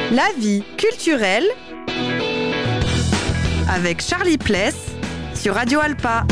La vie culturelle avec Charlie Pless sur Radio Alpa.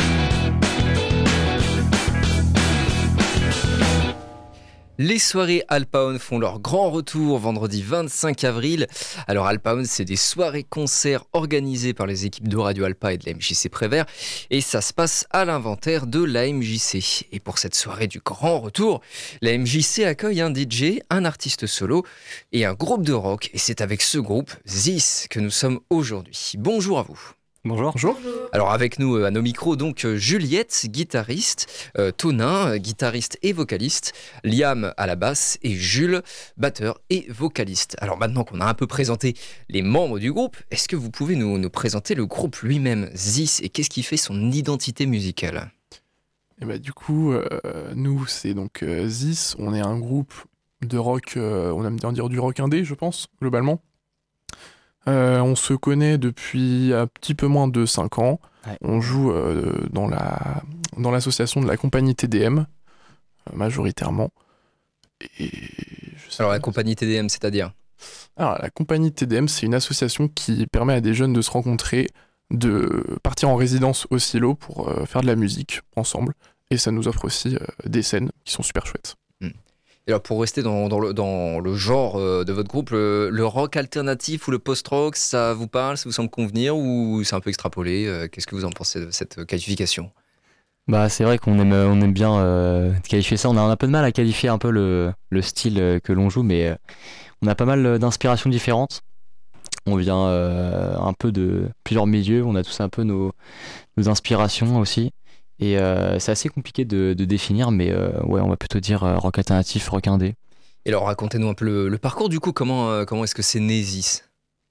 Les soirées Alpaone font leur grand retour vendredi 25 avril. Alors Alpaone, c'est des soirées-concerts organisées par les équipes de Radio Alpa et de la MJC Prévert. Et ça se passe à l'inventaire de la MJC. Et pour cette soirée du grand retour, la MJC accueille un DJ, un artiste solo et un groupe de rock. Et c'est avec ce groupe, Zis, que nous sommes aujourd'hui. Bonjour à vous. Bonjour. Alors avec nous à nos micros, donc Juliette, guitariste, Tonin, guitariste et vocaliste, Liam à la basse et Jules, batteur et vocaliste. Alors maintenant qu'on a un peu présenté les membres du groupe, est-ce que vous pouvez nous présenter le groupe lui-même, Zis, et qu'est-ce qui fait son identité musicale ? Et du coup, nous, c'est donc Zis, on est un groupe de rock, on aime bien dire du rock indé, je pense, globalement. On se connaît depuis un petit peu moins de 5 ans. Ouais. On joue dans l'association de la compagnie TDM, majoritairement. Alors la compagnie TDM, c'est-à-dire ? Alors la compagnie TDM, c'est une association qui permet à des jeunes de se rencontrer, de partir en résidence au silo pour faire de la musique ensemble. Et ça nous offre aussi des scènes qui sont super chouettes. Et alors pour rester dans le genre de votre groupe, le rock alternatif ou le post-rock, ça vous parle, ça vous semble convenir ou c'est un peu extrapolé ? Qu'est-ce que vous en pensez de cette qualification ? C'est vrai qu'on aime bien qualifier ça. On a un peu de mal à qualifier un peu le style que l'on joue, mais on a pas mal d'inspirations différentes. On vient un peu de plusieurs milieux, on a tous un peu nos inspirations aussi. Et c'est assez compliqué de définir, mais ouais, on va plutôt dire rock alternatif, rock indé. Et alors racontez-nous un peu le parcours du coup, comment est-ce que c'est né Zis ?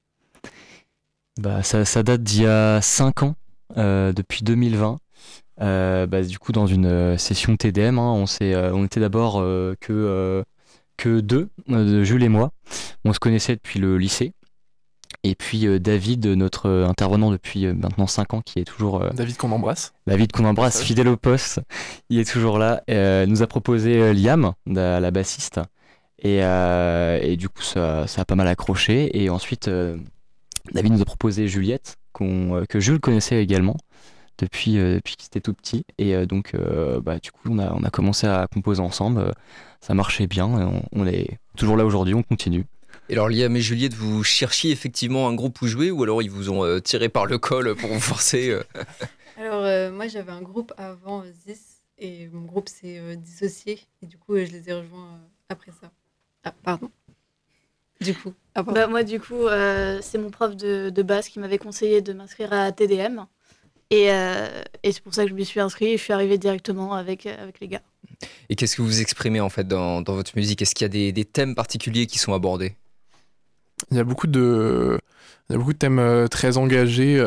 Ça date d'il y a 5 ans, depuis 2020. Du coup dans une session TDM, on était d'abord que deux, Jules et moi. On se connaissait depuis le lycée. Et puis David, notre intervenant depuis maintenant 5 ans, qui est toujours... David qu'on embrasse. David qu'on embrasse, fidèle au poste, il est toujours là. Nous a proposé Liam, la bassiste. Et du coup, ça a pas mal accroché. Et ensuite, David nous a proposé Juliette, que Jules connaissait également, depuis qu'il était tout petit. Et donc, du coup, on a commencé à composer ensemble. Ça marchait bien. On est toujours là aujourd'hui, on continue. Et alors Liam et Juliette, vous cherchiez effectivement un groupe où jouer ou alors ils vous ont tiré par le col pour vous forcer Alors moi j'avais un groupe avant Zis et mon groupe s'est dissocié et du coup je les ai rejoints après ça. Ah pardon. Du coup. Moi du coup c'est mon prof de basse qui m'avait conseillé de m'inscrire à TDM et c'est pour ça que je m'y suis inscrit et je suis arrivée directement avec les gars. Et qu'est-ce que vous exprimez en fait dans votre musique ? Est-ce qu'il y a des thèmes particuliers qui sont abordés ? Il y a beaucoup de thèmes très engagés,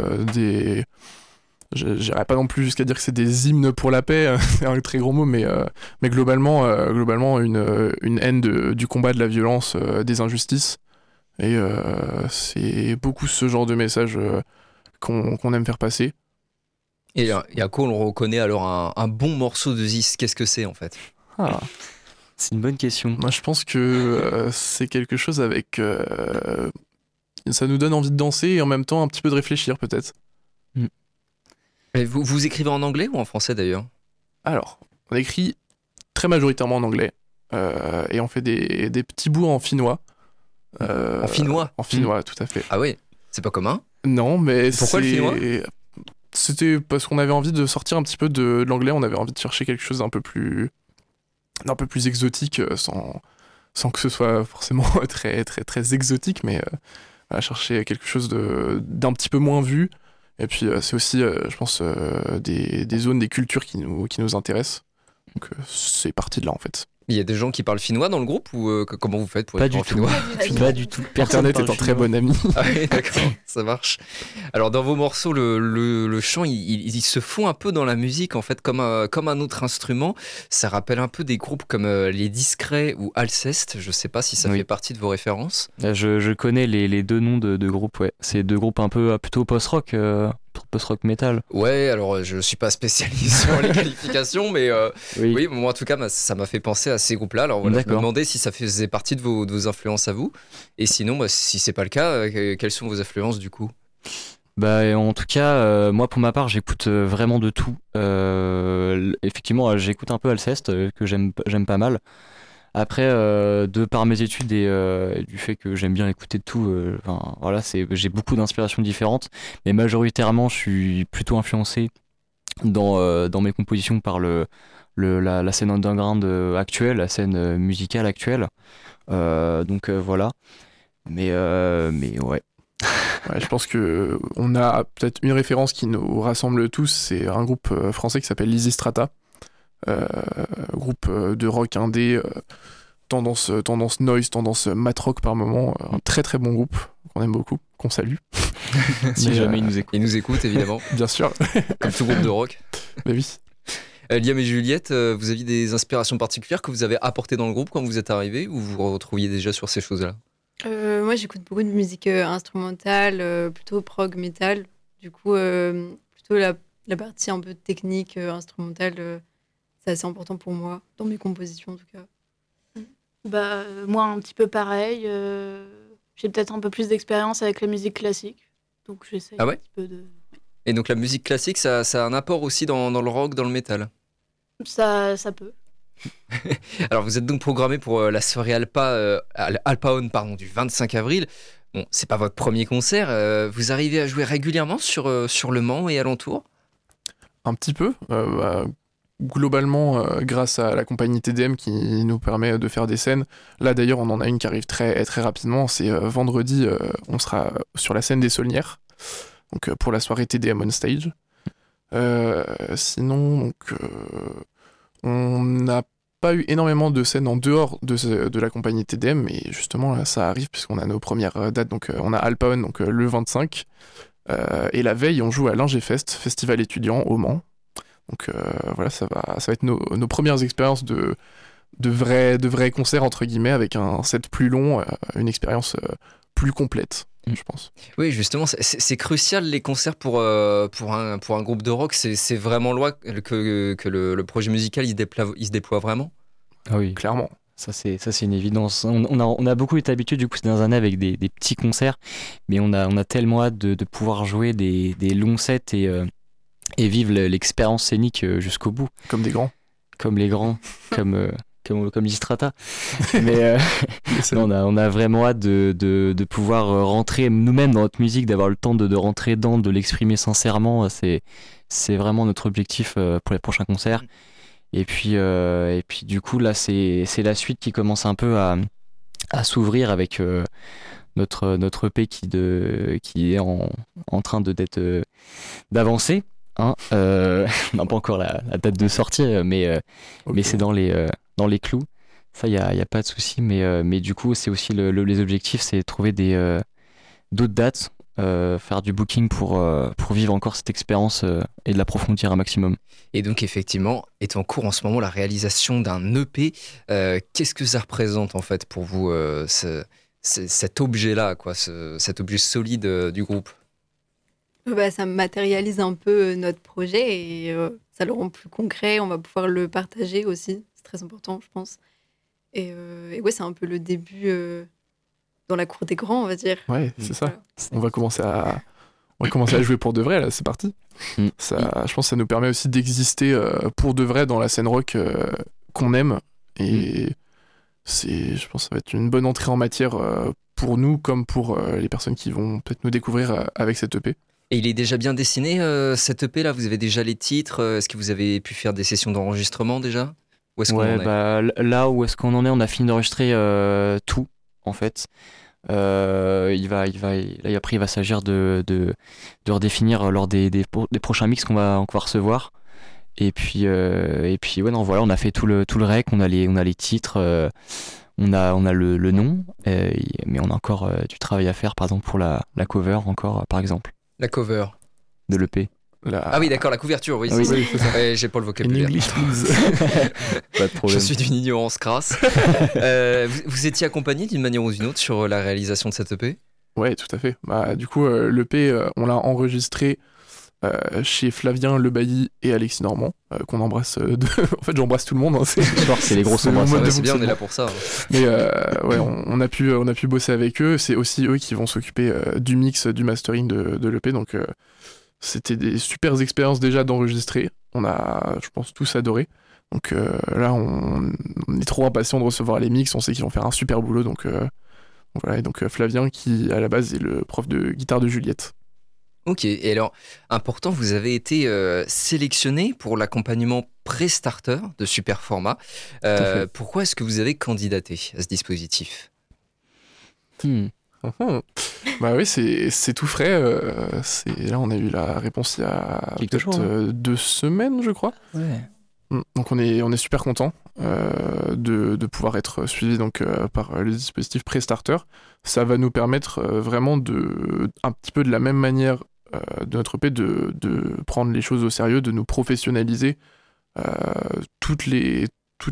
j'irais pas non plus jusqu'à dire que c'est des hymnes pour la paix, c'est un très gros mot, mais globalement une haine du combat, de la violence, des injustices. Et c'est beaucoup ce genre de message qu'on aime faire passer. Et à quoi on le reconnaît alors un bon morceau de Zis ? Qu'est-ce que c'est en fait ? C'est une bonne question. Moi, je pense que c'est quelque chose avec... ça nous donne envie de danser et en même temps un petit peu de réfléchir, peut-être. Et vous écrivez en anglais ou en français, d'ailleurs ? Alors, on écrit très majoritairement en anglais. Et on fait des petits bouts en finnois. En finnois ? En finnois, tout à fait. Ah oui ? C'est pas commun ? Non, mais pourquoi le finnois ? C'était parce qu'on avait envie de sortir un petit peu de l'anglais. On avait envie de chercher quelque chose d'un peu plus exotique sans que ce soit forcément très, très, très exotique, mais chercher quelque chose d'un petit peu moins vu. Et puis c'est aussi, je pense, des zones, des cultures qui nous intéressent. Donc c'est parti de là en fait. Il y a des gens qui parlent finnois dans le groupe ou comment vous faites pour pas écrire en finnois ? Pas du tout. Internet est un très bon ami. Ah oui, d'accord, ça marche. Alors dans vos morceaux, le chant, il se fond un peu dans la musique en fait, comme un autre instrument. Ça rappelle un peu des groupes comme Les Discrets ou Alceste. Je sais pas si ça fait partie de vos références. Je connais les deux noms de groupes, ouais. C'est deux groupes un peu plutôt post-rock. post-rock metal. Ouais, alors je suis pas spécialiste sur les qualifications, mais oui, moi en tout cas, ça m'a fait penser à ces groupes-là. Alors voilà, je me D'accord. demandais si ça faisait partie de vos influences à vous. Et sinon, si c'est pas le cas, quelles sont vos influences du coup? Bah, et en tout cas, moi pour ma part, j'écoute vraiment de tout. Effectivement, j'écoute un peu Alceste, que j'aime pas mal. Après, de par mes études et du fait que j'aime bien écouter de tout, enfin, voilà, j'ai beaucoup d'inspirations différentes, mais majoritairement, je suis plutôt influencé dans mes compositions par la scène underground actuelle, la scène musicale actuelle. Donc voilà. Mais ouais. Ouais, je pense que on a peut-être une référence qui nous rassemble tous, c'est un groupe français qui s'appelle Lysistrata, groupe de rock indé, tendance noise, tendance mat rock par moment, un très très bon groupe qu'on aime beaucoup, qu'on salue. Si Mais, jamais ils nous écoutent. Ils nous écoutent évidemment, Bien sûr, comme tout groupe de rock. bah oui. Liam et Juliette, vous aviez des inspirations particulières que vous avez apportées dans le groupe quand vous êtes arrivés ou vous vous retrouviez déjà sur ces choses-là? Moi, j'écoute beaucoup de musique instrumentale, plutôt prog metal. Du coup, plutôt la partie un peu technique, instrumentale, c'est assez important pour moi, dans mes compositions en tout cas. Bah, moi, un petit peu pareil. J'ai peut-être un peu plus d'expérience avec la musique classique. Donc, j'essaye Ah ouais un petit peu de. Et donc la musique classique, ça a un apport aussi dans le rock, dans le métal. Ça peut. Alors vous êtes donc programmé pour la soirée Alpa On, pardon, du 25 avril. Bon, c'est pas votre premier concert. Vous arrivez à jouer régulièrement sur Le Mans et alentour? Un petit peu, globalement, grâce à la compagnie TDM qui nous permet de faire des scènes. Là d'ailleurs, on en a une qui arrive très, très rapidement. C'est vendredi, on sera sur la scène des Saulnières, donc pour la soirée TDM on stage. Sinon, donc, on n'a pas eu énormément de scènes en dehors de la compagnie TDM, mais justement là, ça arrive puisqu'on a nos premières dates. Donc, on a Alpa On, donc le 25. Et la veille, on joue à l'Ingefest, festival étudiant au Mans. Donc voilà, ça va être nos premières expériences de vrais concerts, entre guillemets, avec un set plus long, une expérience plus complète, je pense. Oui, justement, c'est crucial les concerts pour un groupe de rock. C'est vraiment loin que le projet musical il se déploie vraiment. Ah oui. Clairement. Ça c'est une évidence. On a beaucoup été habitués du coup ces dernières années avec des petits concerts, mais on a tellement hâte de pouvoir jouer des longs sets et vivre l'expérience scénique jusqu'au bout. Comme des grands. Comme les grands, comme Lystrata. Mais non, on a vraiment hâte de pouvoir rentrer nous-mêmes dans notre musique, d'avoir le temps de rentrer dedans, de l'exprimer sincèrement. C'est vraiment notre objectif pour les prochains concerts. Et puis du coup, là, c'est la suite qui commence un peu à s'ouvrir avec notre EP qui est en train d'avancer. Hein. On n'a pas encore la date de sortie, mais c'est dans les clous. Ça, il y a pas de souci. Mais du coup, c'est aussi les objectifs, c'est trouver d'autres dates, faire du booking pour vivre encore cette expérience et de l'approfondir un maximum. Et donc effectivement, est en cours en ce moment la réalisation d'un EP. Qu'est-ce que ça représente en fait pour vous, cet objet-là, quoi, cet objet solide du groupe? Ça matérialise un peu notre projet et ça le rend plus concret. On va pouvoir le partager aussi. C'est très important, je pense. Et ouais, c'est un peu le début dans la cour des grands, on va dire. Ouais, c'est ça. Voilà. On va commencer à jouer pour de vrai, là, c'est parti. Ça, je pense que ça nous permet aussi d'exister pour de vrai dans la scène rock qu'on aime. Et je pense que ça va être une bonne entrée en matière pour nous comme pour les personnes qui vont peut-être nous découvrir avec cette EP. Et il est déjà bien dessiné, cet EP là? Vous avez déjà les titres? Est-ce que vous avez pu faire des sessions d'enregistrement déjà? Où est-ce qu'on en est? Bah, là où est-ce qu'on en est, on a fini d'enregistrer tout, en fait. Là, après, il va s'agir de redéfinir lors des prochains mix qu'on va recevoir. Et puis ouais, non, voilà, on a fait tout le rec, on a les titres, on a le nom, mais on a encore du travail à faire, par exemple, pour la cover, encore, par exemple. La cover de l'EP. Ah oui, d'accord, la couverture, oui, Oui, c'est ça. Ouais, j'ai pas le In vocabulaire. English, please. Pas de Je problème. suis d'une ignorance crasse. Vous étiez accompagné d'une manière ou d'une autre sur la réalisation de cette EP? Ouais, tout à fait. Bah, du coup, l'EP, on l'a enregistré chez Flavien Lebailly et Alexis Normand, qu'on embrasse. En fait, j'embrasse tout le monde. Hein, Ce soir, c'est les grosses embrasses. mode de c'est bien, on est fonctionnement. là pour ça. Mais ouais, on a pu bosser avec eux. C'est aussi eux qui vont s'occuper du mix, du mastering de l'EP. Donc, c'était des super expériences déjà d'enregistrer. On a, je pense, tous adoré. Donc là, on est trop impatients de recevoir les mix. On sait qu'ils vont faire un super boulot. Donc voilà. Et donc Flavien, qui à la base est le prof de guitare de Juliette. Ok, et alors, important, vous avez été sélectionné pour l'accompagnement pré-starter de Superformat. fait. Pourquoi est-ce que vous avez candidaté à ce dispositif ? Bah oui, c'est tout frais. Là, on a eu la réponse il y a Quelques peut-être jours, hein. 2 semaines, je crois. Ouais. Donc on est super content de pouvoir être suivi donc par le dispositif pré-starter. Ça va nous permettre vraiment un petit peu de la même manière de notre EP de prendre les choses au sérieux, de nous professionnaliser toutes les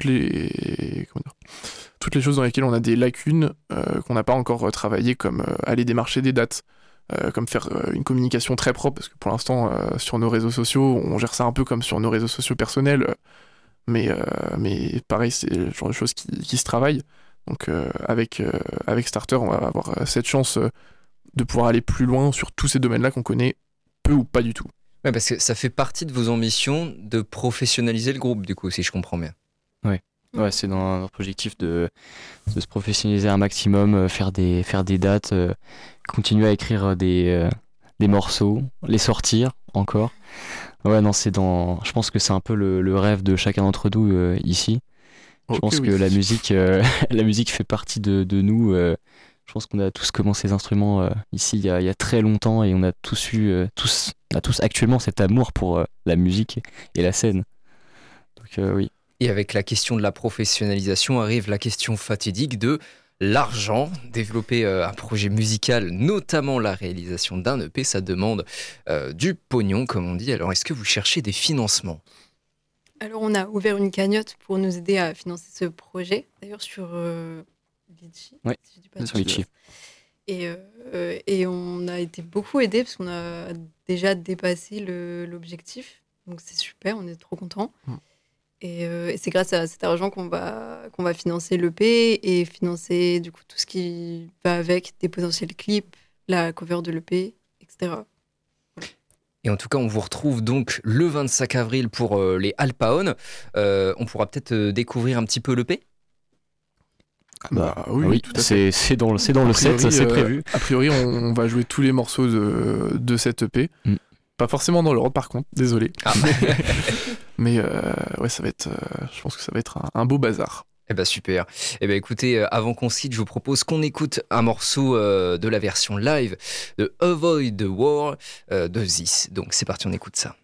choses dans lesquelles on a des lacunes qu'on n'a pas encore travaillé, comme aller démarcher des dates, comme faire une communication très propre, parce que pour l'instant, sur nos réseaux sociaux, on gère ça un peu comme sur nos réseaux sociaux personnels, mais pareil, c'est le genre de choses qui se travaillent. Donc avec Starter, on va avoir cette chance de pouvoir aller plus loin sur tous ces domaines-là qu'on connaît peu ou pas du tout. Ouais, parce que ça fait partie de vos ambitions de professionnaliser le groupe, du coup, si je comprends bien. Ouais, c'est dans notre objectif de se professionnaliser un maximum, faire des dates, continuer à écrire des morceaux, les sortir encore. Ouais, non, je pense que c'est un peu le rêve de chacun d'entre nous ici. Je Ok, pense oui. que la musique, la musique fait partie de nous. Je pense qu'on a tous commencé les instruments ici il y a très longtemps et on a tous actuellement cet amour pour la musique et la scène. Donc oui. Et avec la question de la professionnalisation arrive la question fatidique de l'argent. Développer un projet musical, notamment la réalisation d'un EP, ça demande du pognon, comme on dit. Alors, est-ce que vous cherchez des financements ? Alors, on a ouvert une cagnotte pour nous aider à financer ce projet. D'ailleurs, sur Litchi. Ouais, si je dis pas de sur Litchi. bêtises. Et on a été beaucoup aidés parce qu'on a déjà dépassé l'objectif. Donc, c'est super, on est trop contents. Et c'est grâce à cet argent qu'on va financer l'EP et financer du coup tout ce qui va avec, des potentiels clips, la cover de l'EP, etc. Et en tout cas, on vous retrouve donc le 25 avril pour les Alpaon. On pourra peut-être découvrir un petit peu l'EP ? Bah oui, tout à fait. c'est dans le set, ça c'est prévu. A priori, on va jouer tous les morceaux de cette EP. Pas forcément dans l'ordre, par contre, désolé. Ah. Mais ouais, ça va être. Je pense que ça va être un beau bazar. Eh ben super. Eh ben écoutez, avant qu'on se quitte, je vous propose qu'on écoute un morceau de la version live de Avoid the War de This. Donc c'est parti, on écoute ça.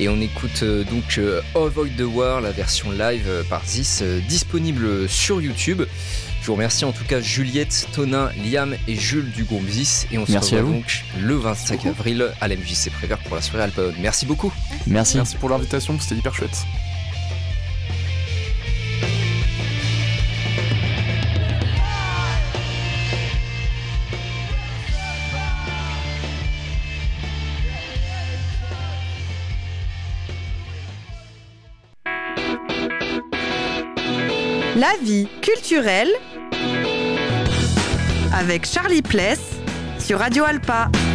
Et on écoute donc Avoid the War, la version live par Zis, disponible sur YouTube. Je vous remercie en tout cas Juliette, Tonin, Liam et Jules du groupe Zis. Et on se revoit donc le 25 avril à la MJC Prévert pour la soirée Alpaone. Merci beaucoup. Merci pour l'invitation, c'était hyper chouette. La vie culturelle avec Charlie Pless sur Radio Alpa.